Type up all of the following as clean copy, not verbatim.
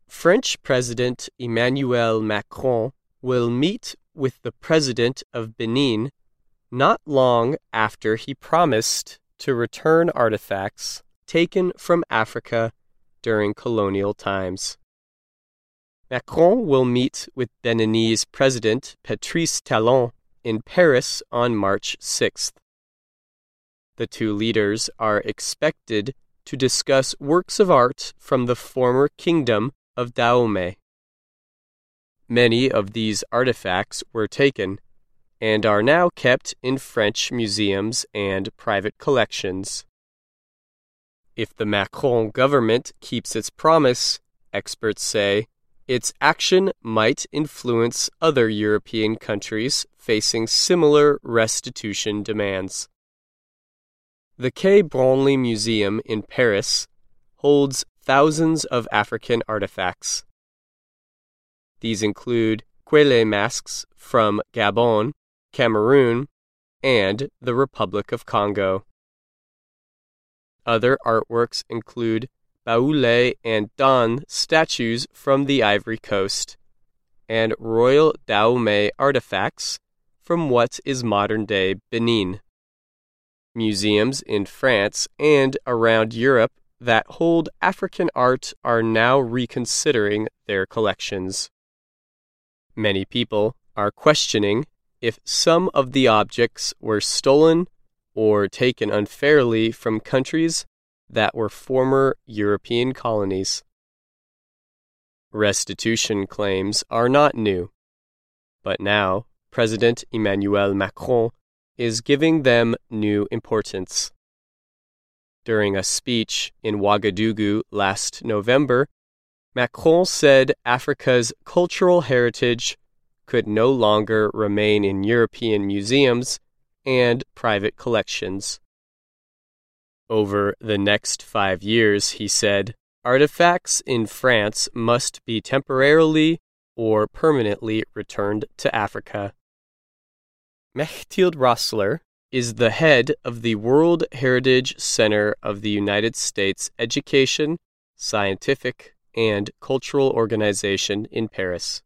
French President Emmanuel Macron will meet with the President of Benin not long after he promised to return artifacts taken from Africa during colonial times. Macron will meet with Beninese President Patrice Talon in Paris on March 6th. The two leaders are expected to discuss works of art from the former kingdom of Dahomey. Many of these artifacts were taken and are now kept in French museums and private collections. If the Macron government keeps its promise, experts say, its action might influence other European countries facing similar restitution demands. The Quai Branly Museum in Paris holds thousands of African artifacts. These include Quele masks from Gabon, Cameroon, and the Republic of Congo. Other artworks include Baoulé and Dan statues from the Ivory Coast, and Royal Dahomey artifacts from what is modern-day Benin. Museums in France and around Europe that hold African art are now reconsidering their collections. Many people are questioning if some of the objects were stolen or taken unfairly from countries that were former European colonies. Restitution claims are not new, but now President Emmanuel Macron is giving them new importance. During a speech in Ouagadougou last November, Macron said Africa's cultural heritage could no longer remain in European museums and private collections. Over the next 5 years, he said, artifacts in France must be temporarily or permanently returned to Africa. Mechtild Rossler is the head of the World Heritage Center of the United States Education, Scientific, and Cultural Organization in Paris.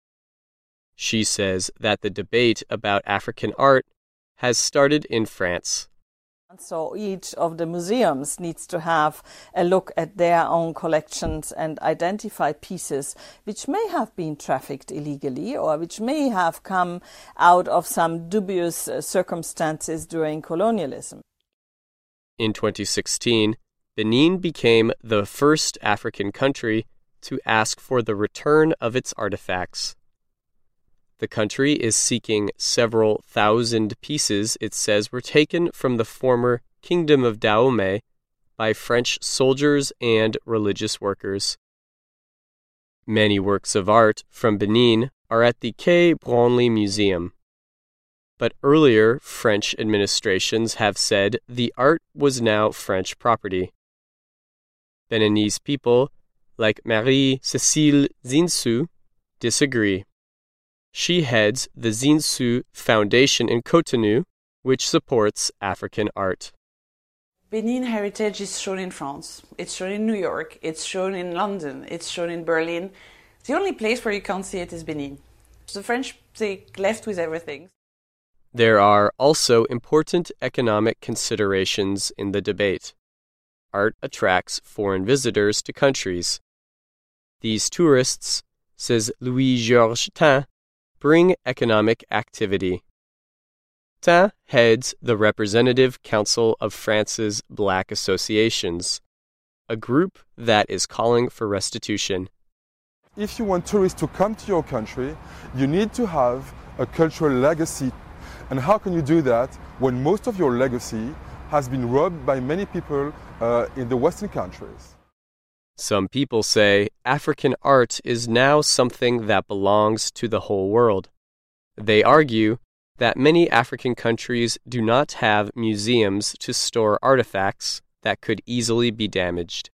She says that the debate about African art has started in France. So each of the museums needs to have a look at their own collections and identify pieces which may have been trafficked illegally or which may have come out of some dubious circumstances during colonialism. In 2016, Benin became the first African country to ask for the return of its artifacts. The country is seeking several thousand pieces it says were taken from the former Kingdom of Dahomey by French soldiers and religious workers. Many works of art from Benin are at the Quai Branly Museum. But earlier French administrations have said the art was now French property. Beninese people, like Marie-Cécile Zinsou, disagree. She heads the Zinsou Foundation in Cotonou, which supports African art. Benin heritage is shown in France, it's shown in New York, it's shown in London, it's shown in Berlin. The only place where you can't see it is Benin. The French, they left with everything. There are also important economic considerations in the debate. Art attracts foreign visitors to countries. These tourists, says Louis-Georges Tin, bring economic activity. Tin heads the Representative Council of France's Black Associations, a group that is calling for restitution. If you want tourists to come to your country, you need to have a cultural legacy. And how can you do that when most of your legacy has been robbed by many people in the Western countries? Some people say African art is now something that belongs to the whole world. They argue that many African countries do not have museums to store artifacts that could easily be damaged.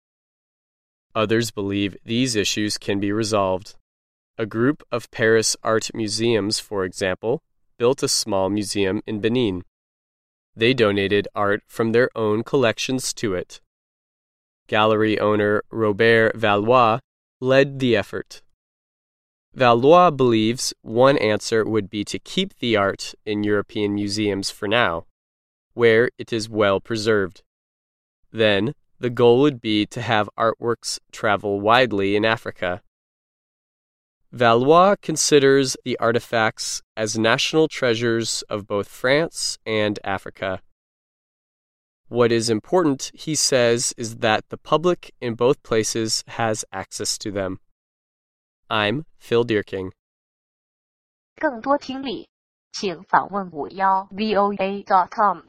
Others believe these issues can be resolved. A group of Paris art museums, for example, built a small museum in Benin. They donated art from their own collections to it. Gallery owner Robert Valois led the effort. Valois believes one answer would be to keep the art in European museums for now, where it is well preserved. Then, the goal would be to have artworks travel widely in Africa. Valois considers the artifacts as national treasures of both France and Africa. What is important, he says, is that the public in both places has access to them. I'm Phil Dierking. 更多听力，请访问51voa.com。